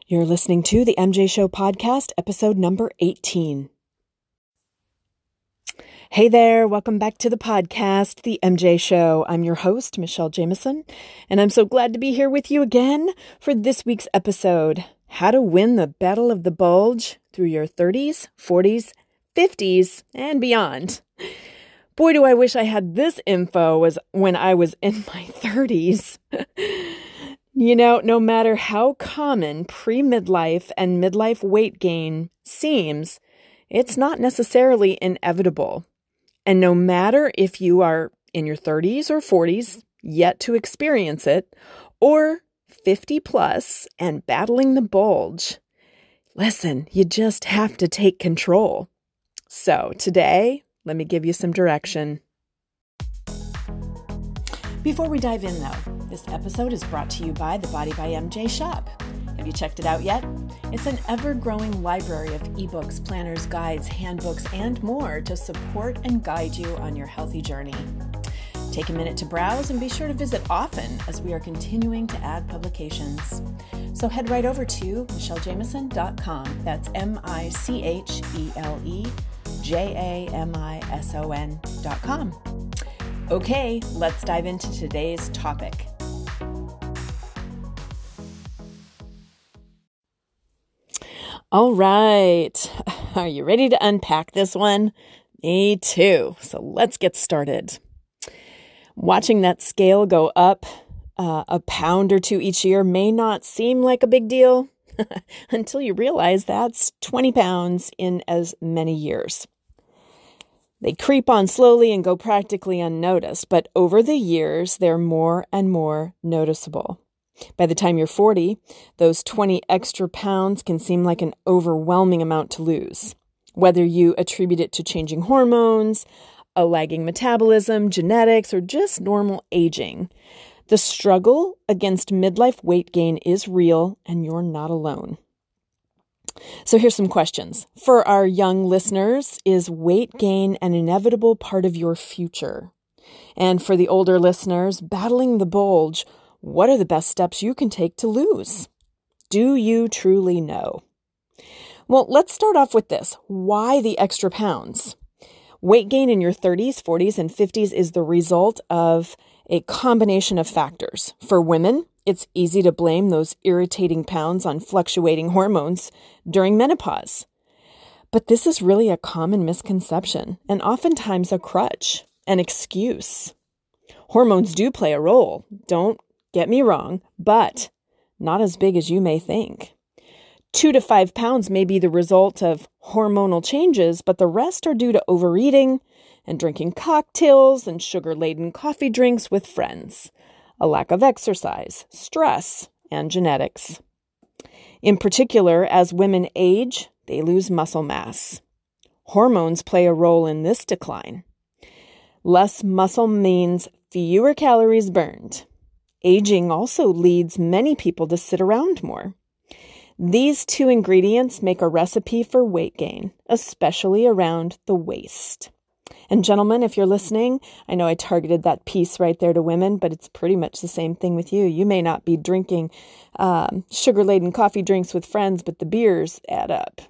You're listening to the MJ Show podcast, episode number 18. Hey there, welcome back to the podcast, the MJ Show. I'm your host, Michelle Jameson, and I'm so glad to be here with you again for this week's episode, How to Win the Battle of the Bulge Through Your 30s, 40s, 50s, and Beyond. Boy, do I wish I had this info when I was in my 30s. You know, no matter how common pre-midlife and midlife weight gain seems, it's not necessarily inevitable. And no matter if you are in your 30s or 40s yet to experience it, or 50 plus and battling the bulge, listen, you just have to take control. So today, let me give you some direction. Before we dive in, though, this episode is brought to you by the Body by MJ shop. Have you checked it out yet? It's an ever-growing library of ebooks, planners, guides, handbooks, and more to support and guide you on your healthy journey. Take a minute to browse and be sure to visit often as we are continuing to add publications. So head right over to michellejameson.com. That's MICHELEJAMISON.com. Okay, let's dive into today's topic. All right, are you ready to unpack this one? Me too. So let's get started. Watching that scale go up a pound or two each year may not seem like a big deal until you realize that's 20 pounds in as many years. They creep on slowly and go practically unnoticed, but over the years, they're more and more noticeable. By the time you're 40, those 20 extra pounds can seem like an overwhelming amount to lose. Whether you attribute it to changing hormones, a lagging metabolism, genetics, or just normal aging, the struggle against midlife weight gain is real and you're not alone. So here's some questions. For our young listeners, is weight gain an inevitable part of your future? And for the older listeners, battling the bulge, what are the best steps you can take to lose? Do you truly know? Well, let's start off with this. Why the extra pounds? Weight gain in your 30s, 40s, and 50s is the result of a combination of factors. For women, it's easy to blame those irritating pounds on fluctuating hormones during menopause. But this is really a common misconception and oftentimes a crutch, an excuse. Hormones do play a role, don't get me wrong, but not as big as you may think. 2 to 5 pounds may be the result of hormonal changes, but the rest are due to overeating and drinking cocktails and sugar-laden coffee drinks with friends, a lack of exercise, stress, and genetics. In particular, as women age, they lose muscle mass. Hormones play a role in this decline. Less muscle means fewer calories burned. Aging also leads many people to sit around more. These two ingredients make a recipe for weight gain, especially around the waist. And gentlemen, if you're listening, I know I targeted that piece right there to women, but it's pretty much the same thing with you. You may not be drinking sugar-laden coffee drinks with friends, but the beers add up.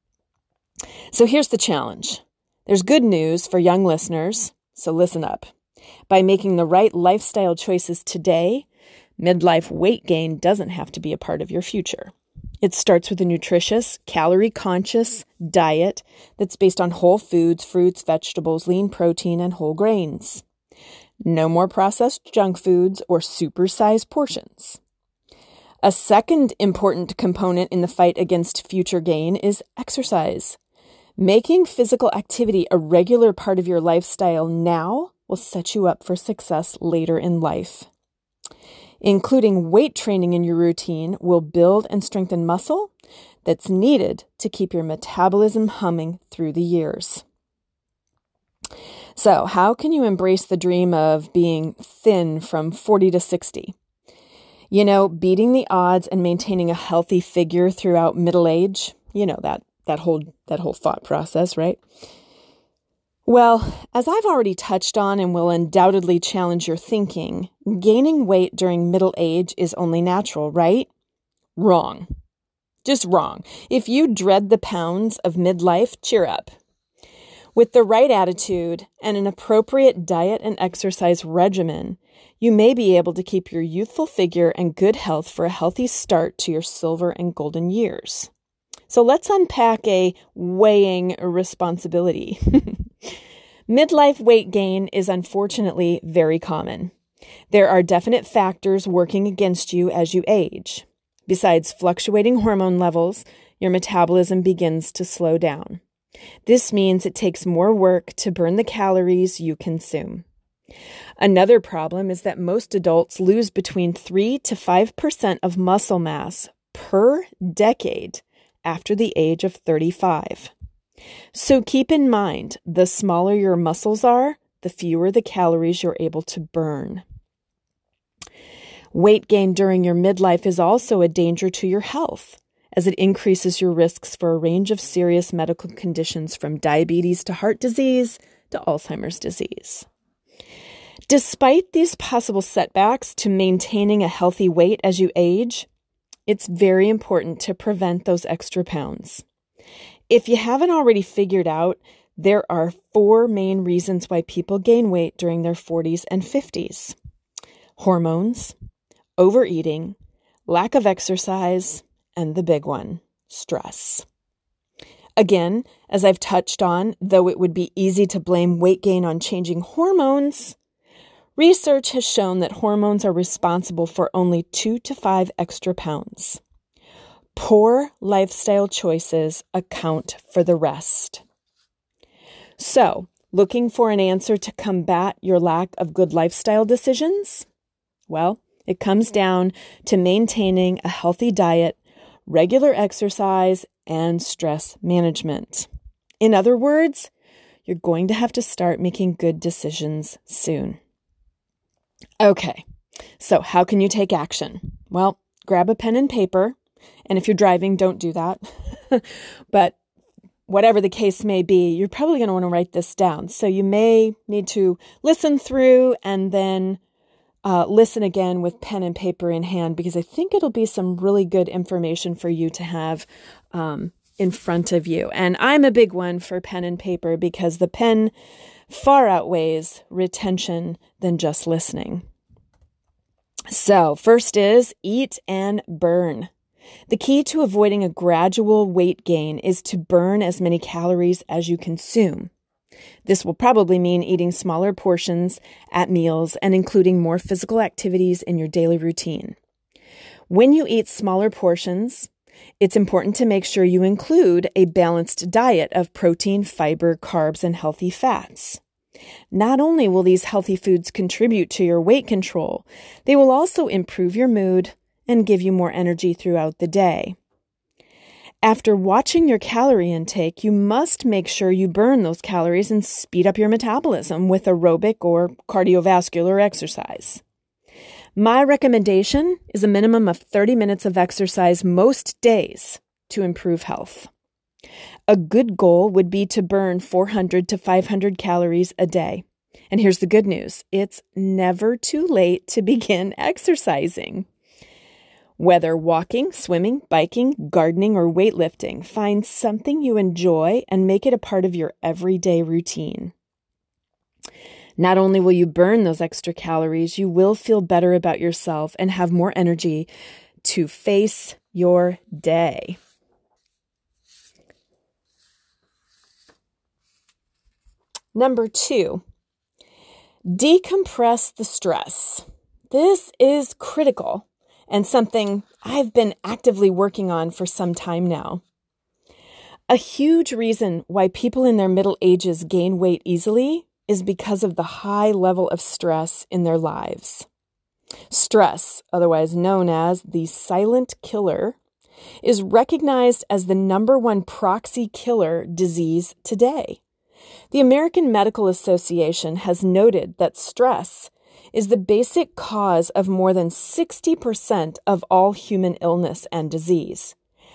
So here's the challenge. There's good news for young listeners, so listen up. By making the right lifestyle choices today, midlife weight gain doesn't have to be a part of your future. It starts with a nutritious, calorie-conscious diet that's based on whole foods, fruits, vegetables, lean protein, and whole grains. No more processed junk foods or supersized portions. A second important component in the fight against future gain is exercise. Making physical activity a regular part of your lifestyle now will set you up for success later in life. Including weight training in your routine will build and strengthen muscle that's needed to keep your metabolism humming through the years. So, how can you embrace the dream of being thin from 40 to 60? You know, beating the odds and maintaining a healthy figure throughout middle age, you know, that whole thought process, right? Well, as I've already touched on and will undoubtedly challenge your thinking, gaining weight during middle age is only natural, right? Wrong. Just wrong. If you dread the pounds of midlife, cheer up. With the right attitude and an appropriate diet and exercise regimen, you may be able to keep your youthful figure and good health for a healthy start to your silver and golden years. So let's unpack a weighing responsibility. Midlife weight gain is unfortunately very common. There are definite factors working against you as you age. Besides fluctuating hormone levels, your metabolism begins to slow down. This means it takes more work to burn the calories you consume. Another problem is that most adults lose between 3 to 5% of muscle mass per decade after the age of 35. So keep in mind, the smaller your muscles are, the fewer the calories you're able to burn. Weight gain during your midlife is also a danger to your health, as it increases your risks for a range of serious medical conditions from diabetes to heart disease to Alzheimer's disease. Despite these possible setbacks to maintaining a healthy weight as you age, it's very important to prevent those extra pounds. If you haven't already figured out, there are 4 main reasons why people gain weight during their 40s and 50s. Hormones, overeating, lack of exercise, and the big one, stress. Again, as I've touched on, though it would be easy to blame weight gain on changing hormones, research has shown that hormones are responsible for only 2 to 5 extra pounds. Poor lifestyle choices account for the rest. So, looking for an answer to combat your lack of good lifestyle decisions? Well, it comes down to maintaining a healthy diet, regular exercise, and stress management. In other words, you're going to have to start making good decisions soon. Okay, so how can you take action? Well, grab a pen and paper, and if you're driving, don't do that. But whatever the case may be, you're probably going to want to write this down. So you may need to listen through and then listen again with pen and paper in hand, because I think it'll be some really good information for you to have in front of you. And I'm a big one for pen and paper because the pen far outweighs retention than just listening. So first is eat and burn. The key to avoiding a gradual weight gain is to burn as many calories as you consume. This will probably mean eating smaller portions at meals and including more physical activities in your daily routine. When you eat smaller portions, it's important to make sure you include a balanced diet of protein, fiber, carbs, and healthy fats. Not only will these healthy foods contribute to your weight control, they will also improve your mood and give you more energy throughout the day. After watching your calorie intake, you must make sure you burn those calories and speed up your metabolism with aerobic or cardiovascular exercise. My recommendation is a minimum of 30 minutes of exercise most days to improve health. A good goal would be to burn 400 to 500 calories a day. And here's the good news. It's never too late to begin exercising. Whether walking, swimming, biking, gardening, or weightlifting, find something you enjoy and make it a part of your everyday routine. Not only will you burn those extra calories, you will feel better about yourself and have more energy to face your day. Number 2, decompress the stress. This is critical and something I've been actively working on for some time now. A huge reason why people in their middle ages gain weight easily is because of the high level of stress in their lives. Stress, otherwise known as the silent killer, is recognized as the #1 proxy killer disease today. The American Medical Association has noted that stress is the basic cause of more than 60% of all human illness and disease.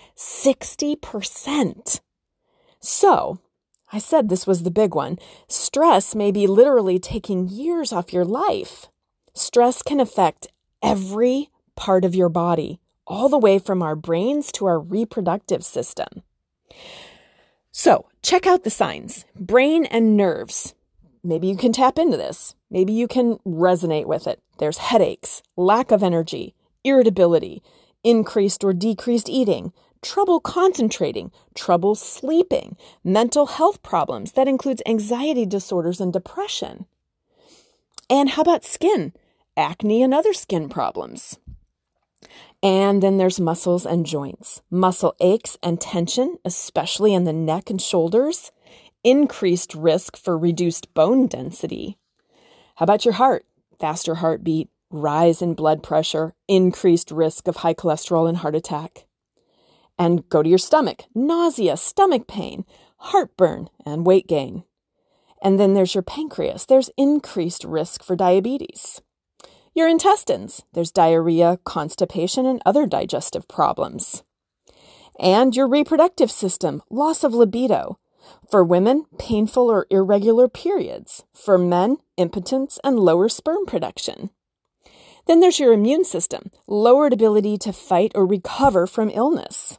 60%! So, I said this was the big one. Stress may be literally taking years off your life. Stress can affect every part of your body all the way from our brains to our reproductive system. So check out the signs. Brain and nerves. Maybe you can tap into this. Maybe you can resonate with it. There's headaches, lack of energy, irritability, increased or decreased eating, trouble concentrating, trouble sleeping, mental health problems. That includes anxiety disorders and depression. And how about skin? Acne and other skin problems. And then there's muscles and joints. Muscle aches and tension, especially in the neck and shoulders. Increased risk for reduced bone density. How about your heart? Faster heartbeat, rise in blood pressure, increased risk of high cholesterol and heart attack. And go to your stomach. Nausea, stomach pain, heartburn, and weight gain. And then there's your pancreas. There's increased risk for diabetes. Your intestines. There's diarrhea, constipation, and other digestive problems. And your reproductive system. Loss of libido. For women, painful or irregular periods. For men, impotence and lower sperm production. Then there's your immune system. Lowered ability to fight or recover from illness.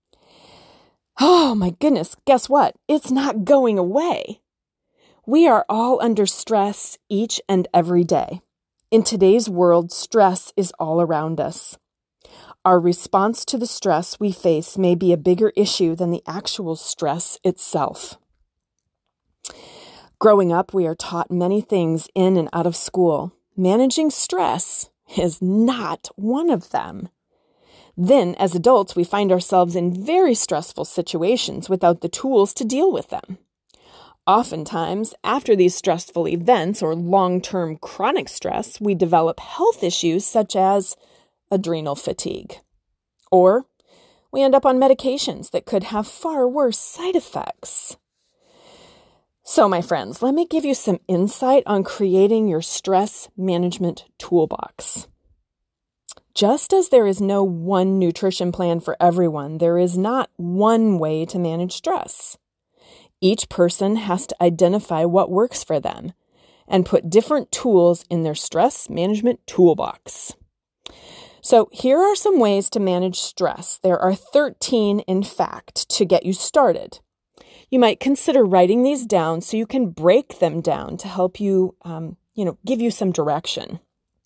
Oh my goodness, guess what? It's not going away. We are all under stress each and every day. In today's world, stress is all around us. Our response to the stress we face may be a bigger issue than the actual stress itself. Growing up, we are taught many things in and out of school. Managing stress is not one of them. Then, as adults, we find ourselves in very stressful situations without the tools to deal with them. Oftentimes, after these stressful events or long-term chronic stress, we develop health issues such as adrenal fatigue. Or we end up on medications that could have far worse side effects. So, my friends, let me give you some insight on creating your stress management toolbox. Just as there is no one nutrition plan for everyone, there is not one way to manage stress. Each person has to identify what works for them and put different tools in their stress management toolbox. So here are some ways to manage stress. There are 13, in fact, to get you started. You might consider writing these down so you can break them down to help you, give you some direction.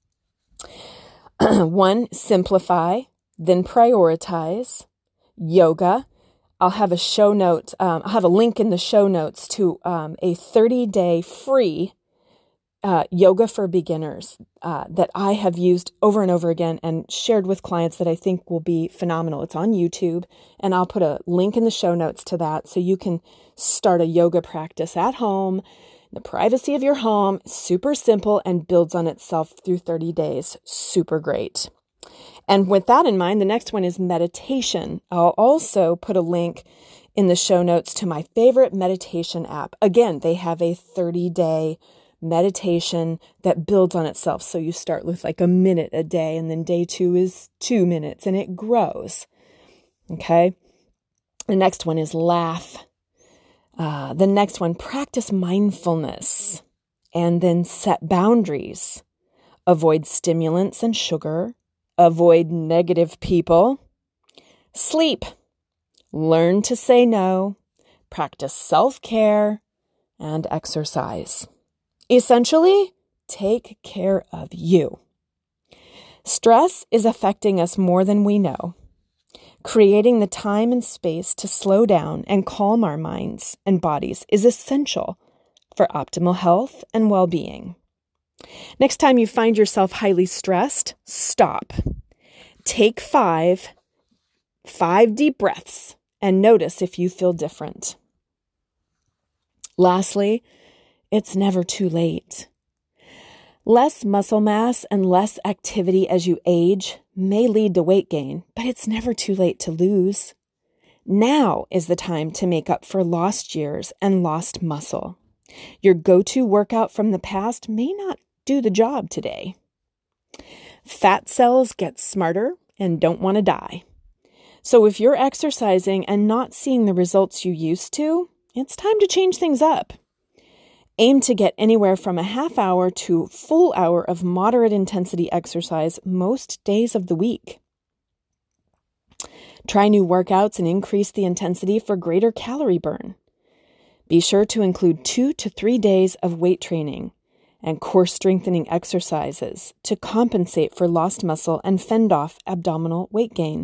1, simplify, then prioritize. Yoga. I'll have a show note. I'll have a link in the show notes to a 30-day free yoga for beginners that I have used over and over again and shared with clients that I think will be phenomenal. It's on YouTube, and I'll put a link in the show notes to that so you can start a yoga practice at home, in the privacy of your home. Super simple and builds on itself through 30 days. Super great. And with that in mind, the next one is meditation. I'll also put a link in the show notes to my favorite meditation app. Again, they have a 30-day meditation that builds on itself. So you start with like a minute a day, and then day 2 is 2 minutes, and it grows. Okay. The next one is laugh. The next one, practice mindfulness, and then set boundaries. Avoid stimulants and sugar. Avoid negative people. Sleep. Learn to say no. Practice self-care and exercise. Essentially, take care of you. Stress is affecting us more than we know. Creating the time and space to slow down and calm our minds and bodies is essential for optimal health and well-being. Next time you find yourself highly stressed, stop. Take 5 deep breaths and notice if you feel different. Lastly, it's never too late. Less muscle mass and less activity as you age may lead to weight gain, but it's never too late to lose. Now is the time to make up for lost years and lost muscle. Your go-to workout from the past may not do the job today. Fat cells get smarter and don't want to die. So if you're exercising and not seeing the results you used to, it's time to change things up. Aim to get anywhere from a half hour to full hour of moderate intensity exercise most days of the week. Try new workouts and increase the intensity for greater calorie burn. Be sure to include 2 to 3 days of weight training and core strengthening exercises to compensate for lost muscle and fend off abdominal weight gain.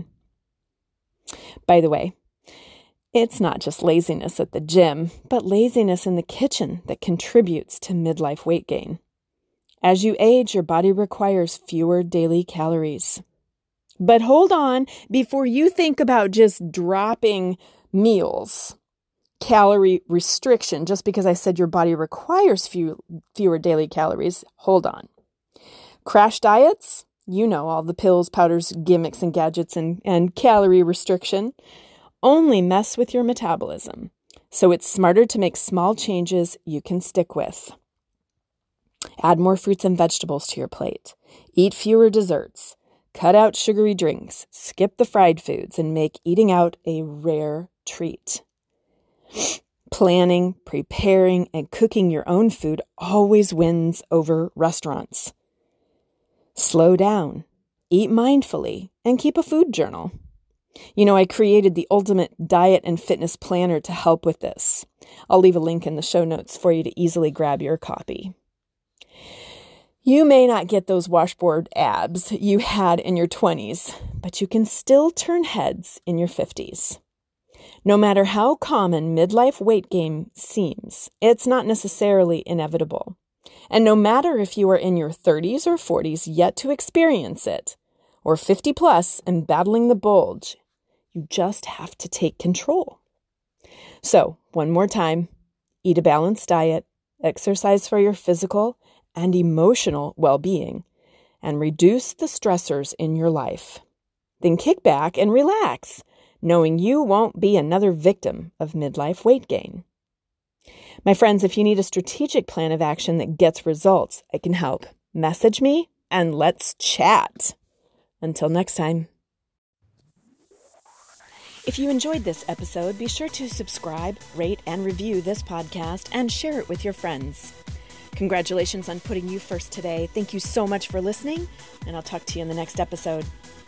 By the way, it's not just laziness at the gym, but laziness in the kitchen that contributes to midlife weight gain. As you age, your body requires fewer daily calories. But hold on, before you think about just dropping meals, calorie restriction, just because I said your body requires fewer daily calories, hold on. Crash diets, you know, all the pills, powders, gimmicks, and gadgets and calorie restriction, only mess with your metabolism. So it's smarter to make small changes you can stick with. Add more fruits and vegetables to your plate. Eat fewer desserts. Cut out sugary drinks, skip the fried foods, and make eating out a rare treat. Planning, preparing, and cooking your own food always wins over restaurants. Slow down, eat mindfully, and keep a food journal. You know, I created the ultimate diet and fitness planner to help with this. I'll leave a link in the show notes for you to easily grab your copy. You may not get those washboard abs you had in your 20s, but you can still turn heads in your 50s. No matter how common midlife weight gain seems, it's not necessarily inevitable. And no matter if you are in your 30s or 40s yet to experience it, or 50 plus and battling the bulge, you just have to take control. So, one more time, eat a balanced diet, exercise for your physical and emotional well-being, and reduce the stressors in your life. Then kick back and relax, knowing you won't be another victim of midlife weight gain. My friends, if you need a strategic plan of action that gets results, I can help. Message me and let's chat. Until next time. If you enjoyed this episode, be sure to subscribe, rate, and review this podcast and share it with your friends. Congratulations on putting you first today. Thank you so much for listening, and I'll talk to you in the next episode.